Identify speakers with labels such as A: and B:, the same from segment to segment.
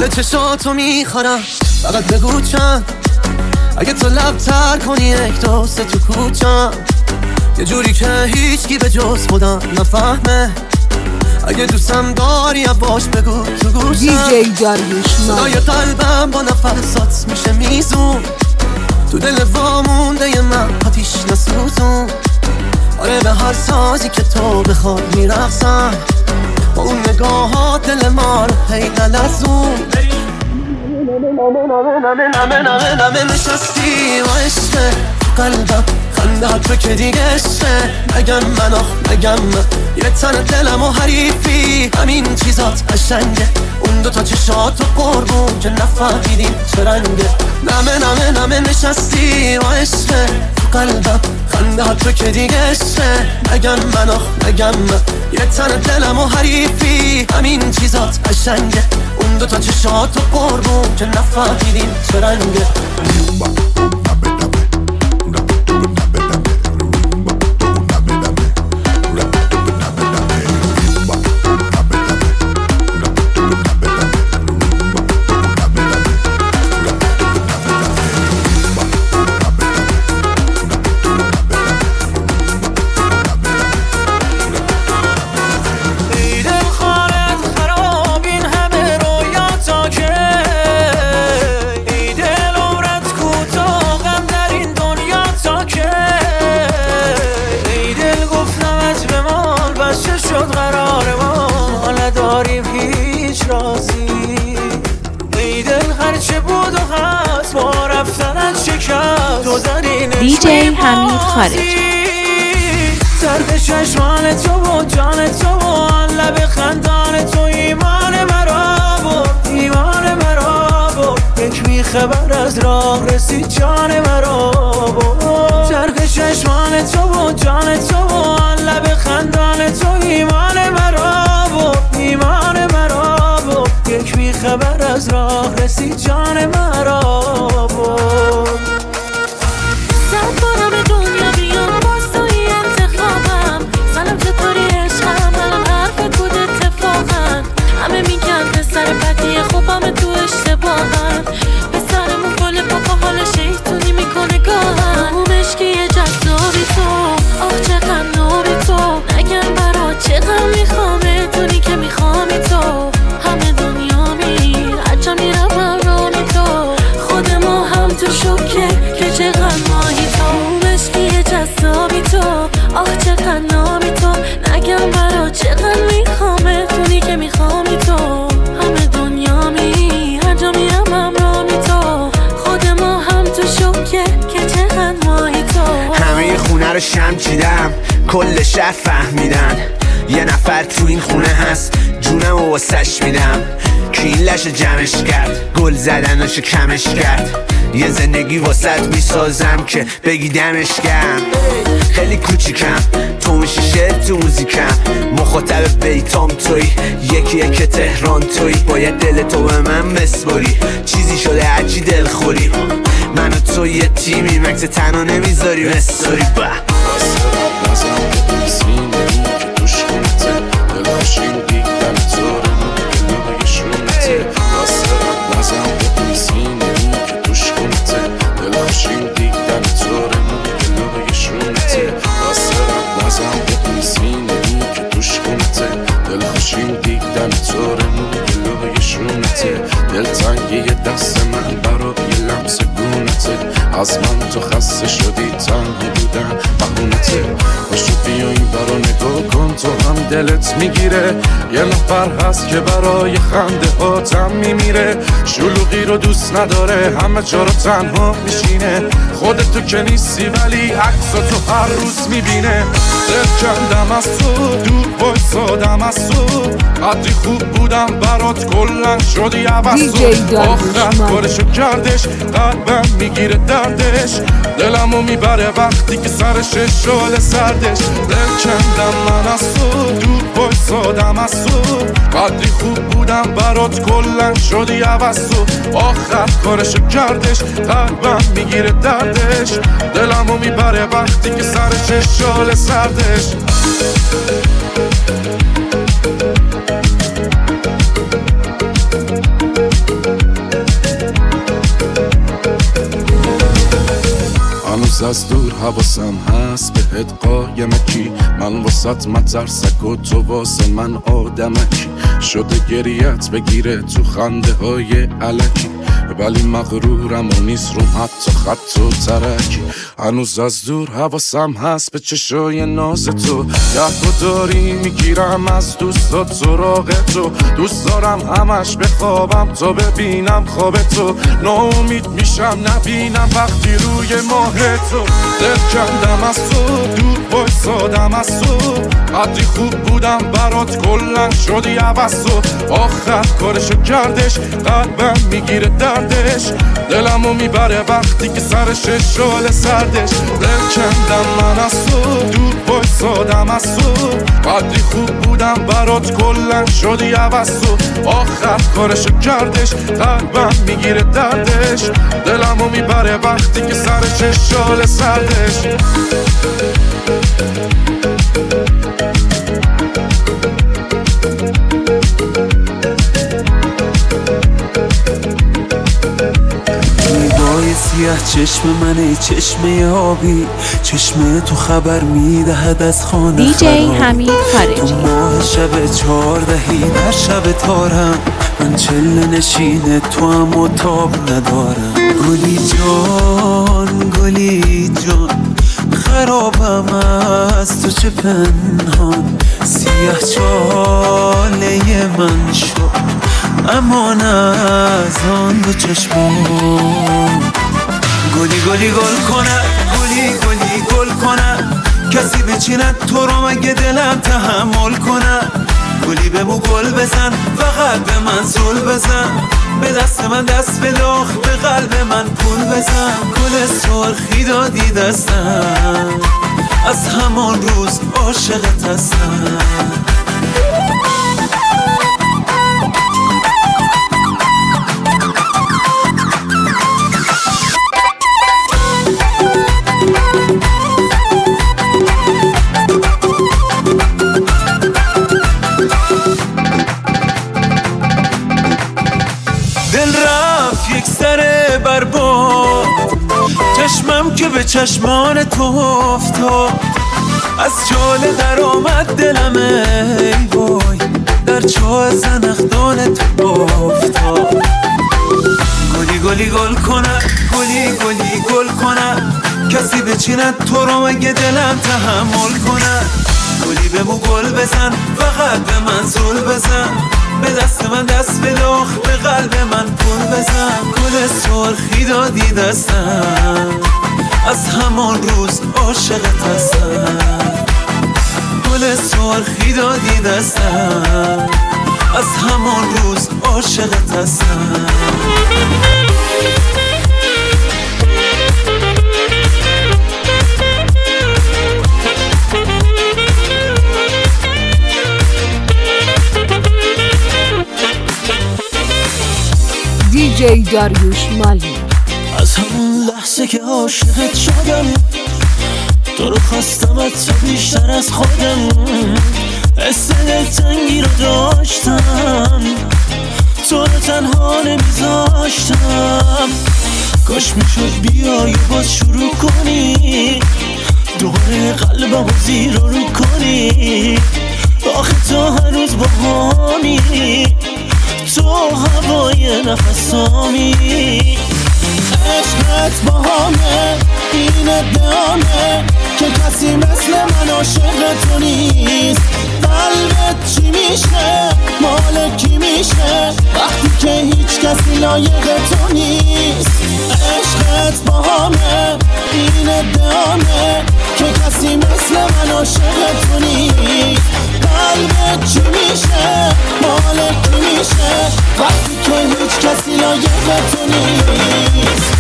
A: چشاتو میخورم، فقط بگو چند. اگه تو لب تر کنی یک دوست تو کوچم، یه جوری که هیچکی به جز خودم نفهمه. اگه دوستم داری باش بگو تو گوشم.
B: دیجی داریوش
A: صدای قلبم با نفسات میشه میزون، تو دل وامونده من آتیش نسوزون. آره به هر سازی که تو بخواد میرقصم، با اون نگاهات دل ما رو هی نلرزون. نمه نشستی و عشقه قلبم، خنده تو که دیگه عشقه. نگم من نگم من، یه تن دلم و حریفی، همین چیزات قشنگه. اون دوتا چشات و قربون که نفهمیدیم چه رنگه. نمه نشستی و عشقه قلبم، خنده تو که دیگه عشقه. نگم من نگم من، یه تن دلم و حریفی، همین چیزات قشنگه. اون دوتا چشات و قربون که نفهمیدیم چه رنگه.
B: دیجی حمید خارجی.
C: زرد چشمان تو و جان تو و لب خندان تو ایمان مرا بود، ایمان مرا بود. یک بیخبر از راه رسید جان مرا بود. زرد چشمان تو و جان تو و لب خندان تو ایمان مرا بود، ایمان مرا بود. یک بیخبر از راه رسید جان مرا بود. خوبم تو اشتباهن، پسرمون گل پاپا حال شیطونی میکنه گاهن. مشکی جذابی تو، آخ چقدر نابی تو. نگم برا چقدر میخوامه دونی که میخوامی تو. همه دنیا می عجا میرم رامی تو. خود ما هم تو شکه که چقدر ماهی تو. مشکی جذابی تو، آخ چقدر نابی تو. نگم برا چقدر میخوامه دونی که میخوامی تو.
D: همه خونه رو شم چیدم، کل شهر فهمیدن یه نفر تو این خونه هست، جونم و واسش میدم. که این لش جمعش کرد، گل زدناشو کمش کرد. یه زندگی واسط میسازم که بگی دمش گرم. خیلی کوچیکم، تو میشی شعر تو موزیکم. مخاطب بیتام توی، یکی که تهران توی. باید دل تو به من بسپاری، چیزی شده هرچی دل خوری. من و تو یه تیمی، مکس تنها نمیذاری بستاری.
E: دلتنگی دست من برای لمس گونته. از من تو خسته شدی، تنها بودن بهونته. باشو بیا این برا نگاه کن، تو هم دلت میگیره. یه نفر هست که برای خنده آتم میمیره. شلوغی رو دوست نداره، همه جا رو تنها میشینه. خودتو که نیستی ولی عکساتو هر روز میبینه. دل کندم از تو، دور بایستادم از تو. قدری خوب بودم برات، کلن شدی عوضو. آخر کارشو کردش، قلبم میگیره دردش. دلمو میبره وقتی که سرش شال سردش. دل کندم من از تو، دور بایستادم از تو. قدری خوب بودم برات، کلن شدی عوضو. آخر کارشو کردش، قلبم میگیره دردش. دلمو میبره وقتی که سرش شال سردش. هنوز از دور حواسم هست بهت قایمکی، من واسط مترسک و تو واسه من آدمکی، شده گریت بگیره تو خنده های علکی، ولی مغرورم و نیست روم حتی خط و ترکی. هنوز از دور حواسم هست به چشای ناز تو، گهگاه داری میگیرم از دوستات سراغ تو، دوست دارم همش بخوابم تا ببینم خواب تو، ناامید میشم نبینم وقتی روی ماه تو، دل کندم از تو دور بایستادم از تو، قدری خوب بودم برات کلن شدی عوض تو، آخر کارشو کردش قلبم میگیره دردش، دلمو میبره وقتی که سرش شال سردش، دل کندم من از تو دور بایستادم از تو، قدری خوب بودم برات کلن شدی عوض تو، آخر کارشو کردش قلبم میگیره دردش، دلمو میبره وقتی که سرش شال سردش.
A: نگاه سیاه چشم منه، چشم آبی، چشم تو خبر میدهد از خانه
B: دیجی حمید
A: تو
B: خارجی.
A: ماه شب 14 در شب تارم، من چله نشینه تو هم و تاب ندارم، گلی جان گلی جان خرابم از تو چه پنهان، سیاه چاله من شد امان از آن دو چشمان، گلی گلی گل کنه گلی گلی گل کنه، کسی بچیند تو رو مگه دلم تحمل کنه، گلی به مو گل بزن فقط به من زول بزن، به دست من دست بداخ به قلب من پول بزن، گل سرخی دادی دستم از همان روز عاشقت هستم. چشمم که به چشمان تو افتاد، از جاله در آمد دلم ای وای، در چاه زنخدان تو افتاد، گلی گلی گل کنه گلی گلی گل کنه، کسی بچیند تو رو مگه دلم تحمل کنه، گلی به مو گل بزن فقط به من زول بزن، به دست من دست بداخ به قلب من پول بزن، گل سرخی دادی دستم از همان روز عاشقت هستم، گل سرخی دادی دستم از همان روز عاشقت هستم.
B: دیجی داریوش مالی.
A: از همون لحظه که عاشقت شدم، تو رو خواستمت تو بیشتر از خودم، حس دلتنگی رو داشتم، تو رو تنها نمیذاشتم، کاش میشد بیای باز شروع کنی، دوباره قلبم رو زیر رو کنی، آخه تو هنوز باهامی، تو هوای نفسامی، عشقت باهامه این ادامه که کسی مثل من عاشق تو نیست، قلبت چی میشه مال کی میشه وقتی که هیچ کسی لایق تو نیست، عشقت باهامه این ادامه که کسی مثل من عاشق تو نیست، قلبت چی میشه مال کی میشه وقتی که هیچ کسی لایق تو نیست.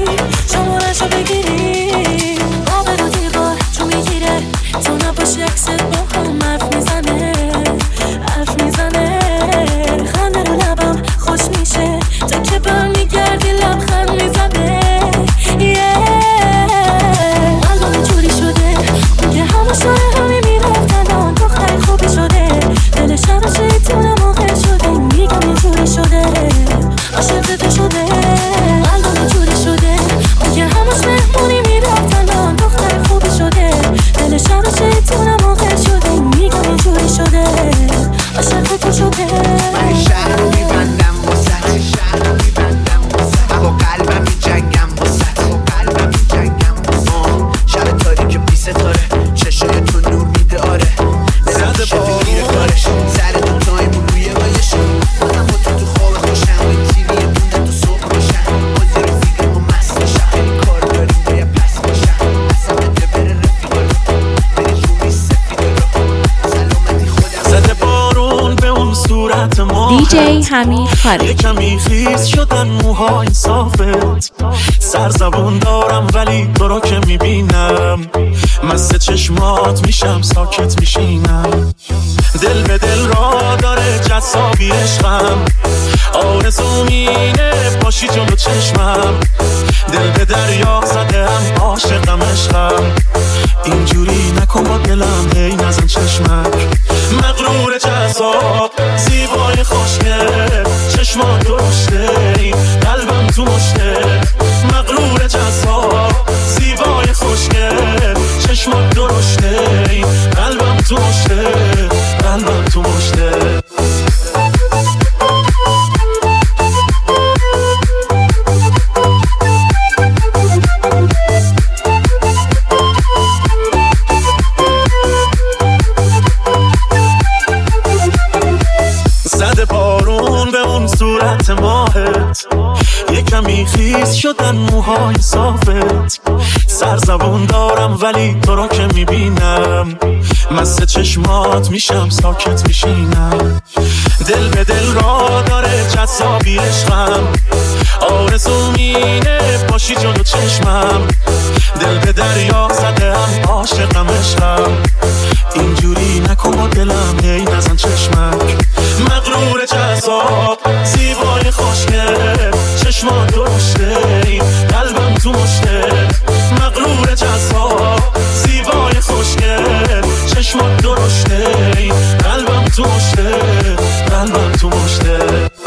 C: شمارشو بگیری آب رو دیوار چون میگیره تو نباشی عکس
D: چشم سر تو تایمون روی وایشم منم با تو خواب خوشم و این تیریه موندن تو صبح باشم بازی رفیقم و مست باشم خیلی کار داریم باید پس باشم اصلا بده بره رفیقا رو بری جونی سفید رو سلامتی خودم
F: زده بارون به اون صورت ما
B: دیجی حمید خالد.
F: یه کمی خیس شدن موهای صافت سرزبون دارم ولی تو رو که میبینم مست چشمات میشم ساکت میشینم دل به دل را داره جذابی عشقم آرزوم اینه باشی جلو چشمم دل به دریا زدم عاشقم عشقم اینجوری نکن با دلم هی نزن چشمک مغرور جذاب زیبای خوشگل چشمات درشته قلبم تو مشته مغرور جذاب زیبای خوشگل چشمات درشته قلبم تو مشته قلبم تو مشته زده بارون به اون صورت ماهت یه کمی خیس شدن موهای صافت سرزبون دارم ولی تو رو که میبینم مست چشمات میشم ساکت میشینم دل به دل را داره جذابی عشقم آرزوم اینه باشی جلو چشمم دل به دریا زدم عاشقم عشقم اینجوری نکن با دلم هی نزن چشمک مغرور جذاب زیبای خوشگل چشمات درشته قلبم تو مشته مغرور جذاب زیبای خوشگل چشمات درشته قلبم تو مشته قلبم تو مشته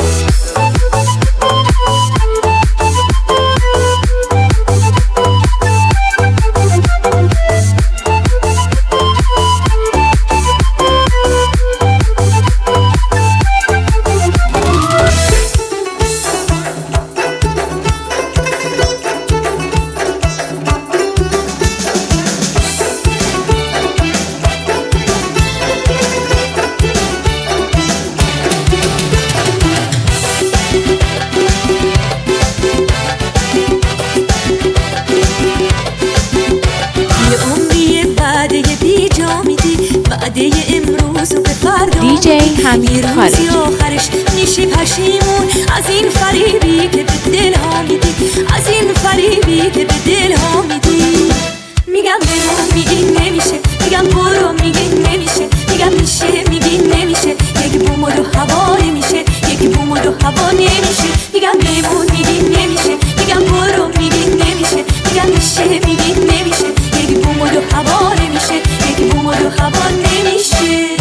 B: دیجی حمید خالد.
C: آخرش میشی پشیمون از این فریبی که به دل ها میدی از این فریبی که به دل ها میدی میگم بمون میگی نمیشه میگم برو میگی نمیشه میگم میشه میگی نمیشه یک بوم و دو هوا نمیشه یک بوم و دو هوا نمیشه میگم بمون میگی نمیشه میگم برو میگی نمیشه میگم میشه میگی نمیشه یک بوم و دو هوا نمیشه یک بوم و دو هوا نمیشه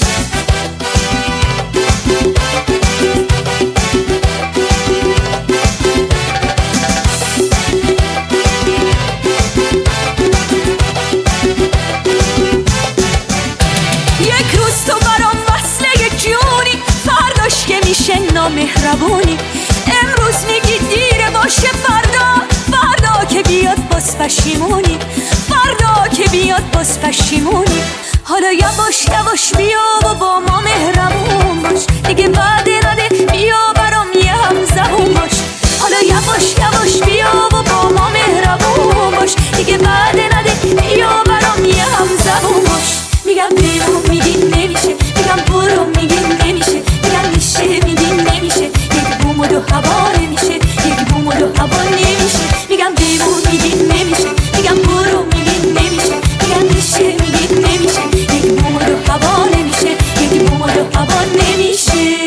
C: مهربونی امروز میگی دیره باشه فردا که بیاد باز پشیمونی فردا که بیاد باز پشیمونی حالا یواش بیا و با ما مهربون باش دیگه بعد نده بیا برام یه هم زبون باش حالا یواش بیا و با ما مهربون باش دیگه بعد نده بیا برام یه هم زبون باش میگم بیرون میگی نمیشه میگم برو میگی نمیشه میگم میشه میگی نمیشه یک بوم و دو هوا نمیشه یک بوم و دو هوا نمیشه میگم بیرون میگی نمیشه میگم برو میگی نمیشه میگم میشه میگی نمیشه یک بوم و دو هوا نمیشه یک بوم و دو هوا نمیشه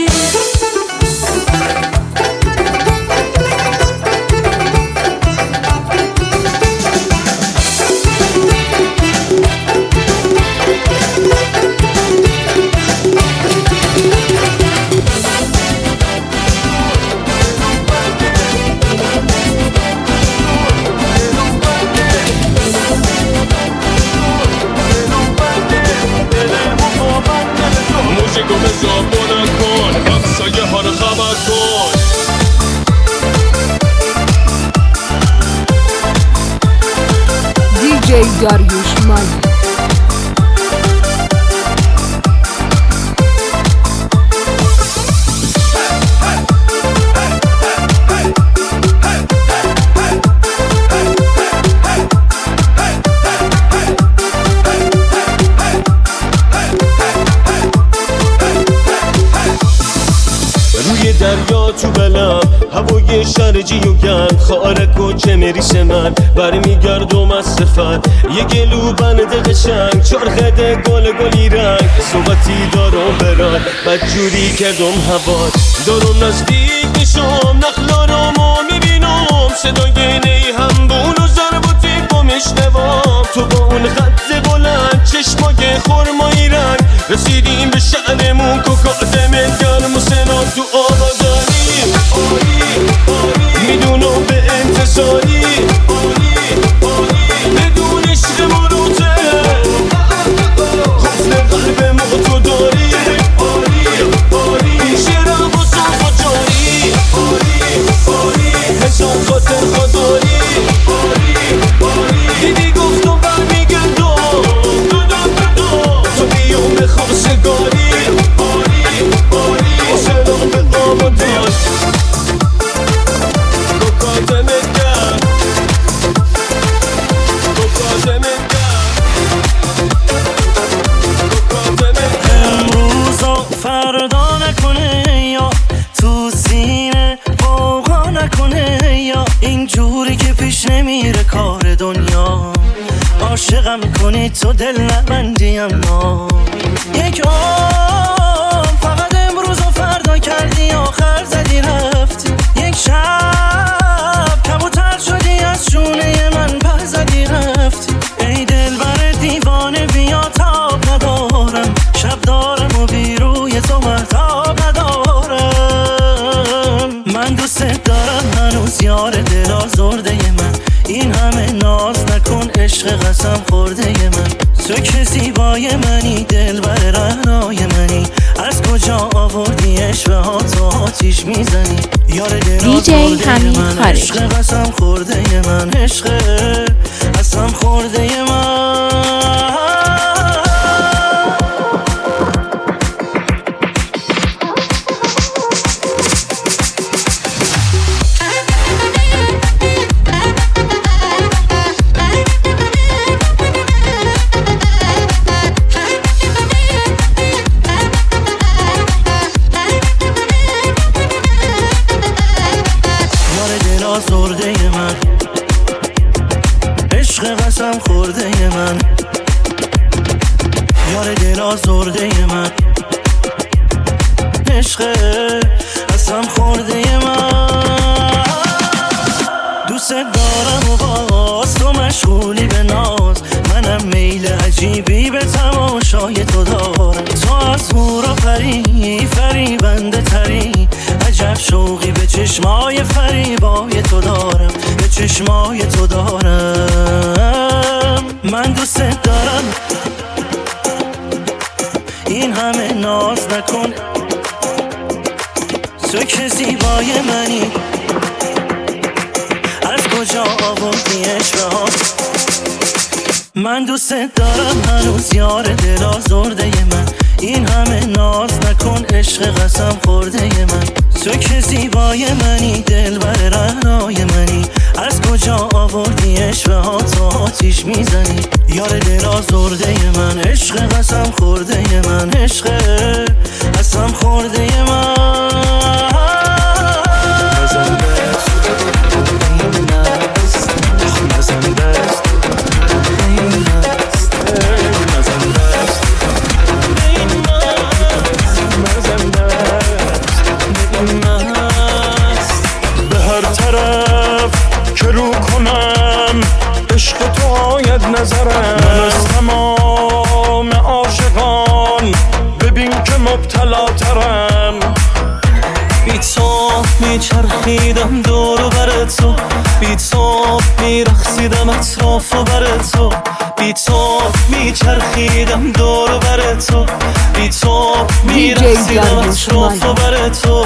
B: دیجی داریوش مالی.
G: دریا تو بلم هوای شرجی و گرم خارک و کمریش من برمیگردم از سفر یه گلو بنده قشنگ چرخده گلی رنگ صحبتی دارم برن بدجوری کردم هوا دارم نزدیک میشم نخلارمو میبینم صدای نی همبون و ضرباتی با میشنوم تو با اون خط بلند چشمای خرمایی رنگ رسیدیم به شهرمون کوکادمن گرم و سنا تو آبادانی میدونم به انتظاری بدون عشق مروته خفل قلب ما تو داری شرم و صاف و جاری حساب خاطر خداری دیدی گفتم برمیگردم تو بیام به خواستگاری سلام به آبادان
F: امروزا فردا نکنه یا تو سینه واقعا نکنه یا اینجوری که پیش نمیره کار دنیا عاشقم کنی تو دل نبندی اما یک عام فقط امروز و فردا کردی آخر زدی رفتی یک شب کبوتر شدی از شونه من پر زدی رفتی ای دل بر دیوانه بیا تاب ندارم شب دارم و بیروی تو مرتاب ندارم من دوست دارم هنوز یار دل آزرده من این همه ناز نکن عشق قسم خورده من تو که زیبای منی دل بر رهنای منی از کجا آوردی عشق ها تو آتیش میزنی یار دل آزرده من عشق قسم خورده من عشق قسم خورده من آزرده من عشق قسم خورده من یار دل آزرده من عشق قسم خورده من دوست دارم و باز تو مشغولی به ناز منم میل عجیبی به تماشای تو دارم تو از هورا پری فریبنده تری عجب شوقی به چشمای فریبای تو دارم به چشمای تو دارم من دوست دارم این همه ناز نکن تو که زیبای منی از کجا آوردی عشق ها من دوست دارم هنوز یار دل آزرده من این همه ناز نکن عشق قسم خورده من تو که زیبای منی دل بر رهنای منی از کجا آوردی عشق ها تو آتیش میزنی یار دل آزرده من عشق قسم خورده من عشق قسم خورده من
H: نظرم من از تمام عاشقان ببین که مبتلا ترم
A: بی تو میچرخیدم دور و بر تو بی تو میرقصیدم اطراف و بر تو بی تو میچرخیدم دور و بر تو بی تو میرقصیدم اطراف و بر تو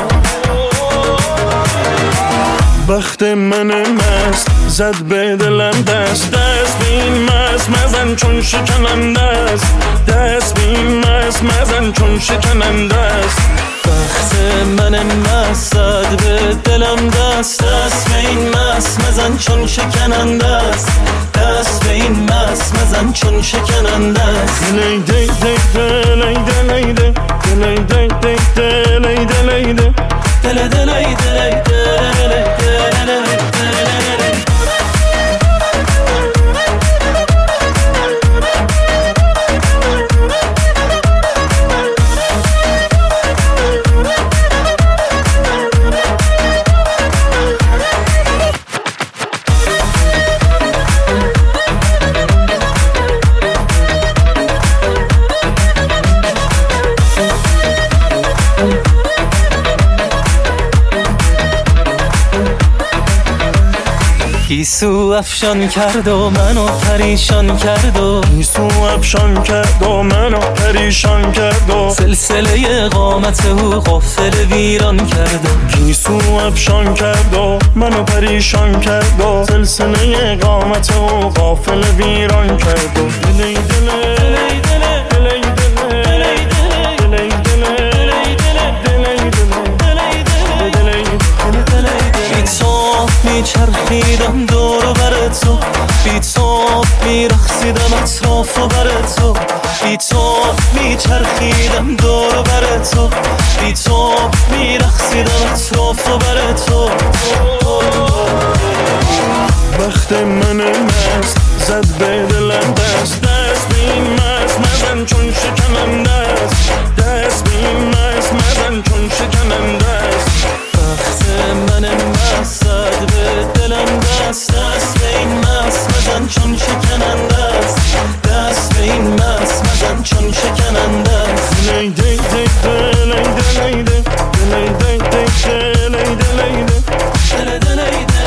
H: بخت من مست زد به دلم دست به این مست مزن چون شکننده است دست به این مست مزن چون شکننده است
A: بخت من مست زد به دلم دست به این مست مزن چون شکننده است دست به این مست مزن چون شکننده است
H: لیده لیده لیده لیده لیده لیده لیده لیده
I: گیسو افشان کرد و منو پریشان کرد و
H: گیسو افشان کرد و منو پریشان کرد و
I: سلسله قامت او غافل ویران کرد و
H: گیسو افشان کرد و منو پریشان کرد و سلسله قامت او غافل ویران کرد و دلی دلی
I: میچرخیدم دور و بر تو، بی تو میرخصیدم اطراف و بر تو، بی تو میچرخیدم دور و بر تو، بی تو میرخصیدم اطراف و بر تو.
H: وقت من مست زد به دلم دست به این مست مزن چون شکننده است، دست به این مست مزن چون شکننده است.
I: وقت من مست زد به دلم دست به این مست مزن چون شکننده است، دست به این مست مزن چون شکننده است.
H: دلی دی دی دلی دلی دی دلی دی دی دلی دلی دی
I: دلی دلی دی.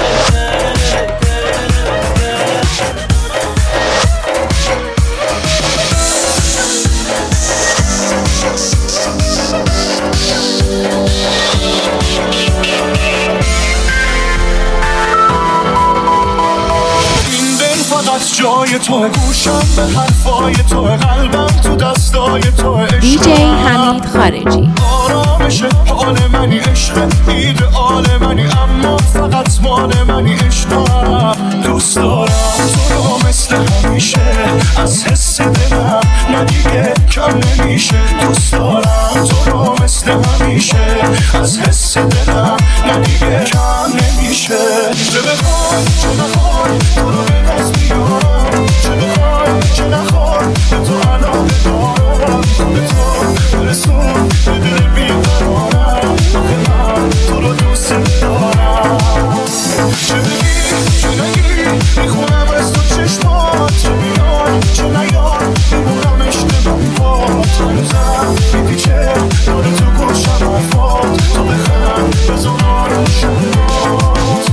H: جای تو گوشم به حرفای تو، قلبم تو دستای تو،
B: دیجی حمید خارجی.
H: آرامش حال منی، عشق ایدئال منی، اما فقط مال منی. عشقم دوست دارم تو رو مثل همیشه، از حس دلم ندیگه کم نمیشه. دوست دارم تو رو مثل همیشه، از حس دلم ندیگه کم نمیشه. چه بخوای چه نخوای تو رو به دست بیارم، چه بخوای چه نخوای به تو علاقه دارم. به تو برسون به دل بیقرارم، آخه من تو رو دوست دارم. چه بگی چه نگی میخونم از تو چشمات، چه بیان چه نیان میمونم اشتباه باد. هنوزم میپیچه داره تو گوشم حرفات، تو بخند بزن آروشم باد.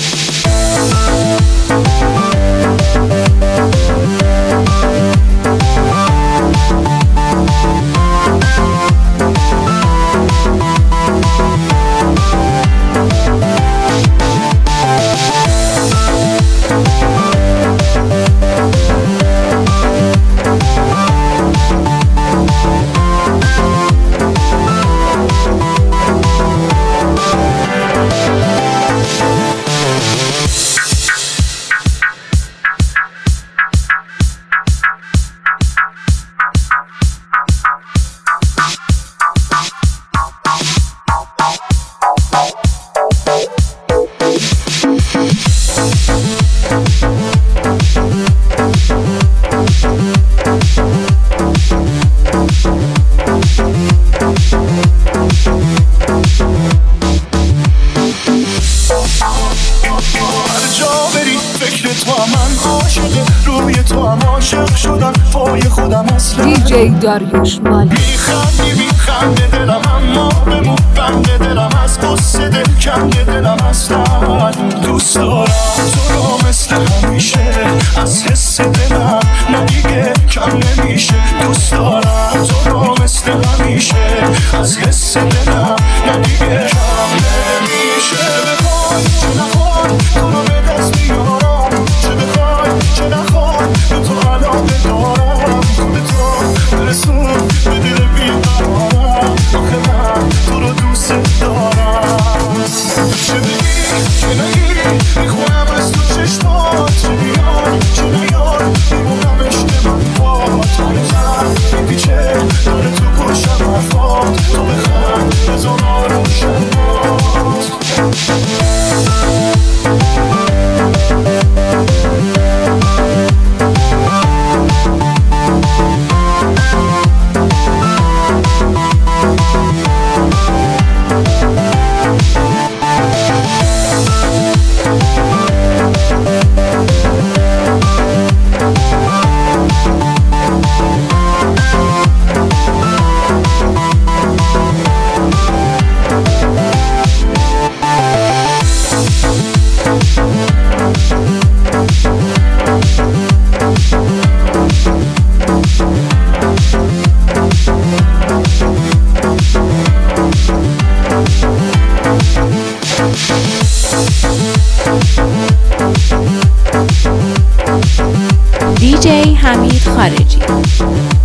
B: دیجی داریوش مالی.
H: میخنده دلم اما بمون بنده دلم، از قصه دل کنده دلم اصلا. دوست دارم تو رو مثل همیشه، از حس دلم ندیگه کم نمیشه. دوست دارم تو رو مثل همیشه، از حس دلم ندیگه کم نمیشه. بخوای چه نخوای تو رو به دست بیارم، چه بخوای چه نخوای به تو علاقه دارم. به تو برسون به دل بیقرارم، آخه من تو رو دوست دارم. چه بگی چه نگی میخونم از تو چشمات، چه بیان چه نیان میمونم اشتباه باد. هنوزم میپیچه داره تو گوشم حرفات، تو بخند
B: حمید خارجی.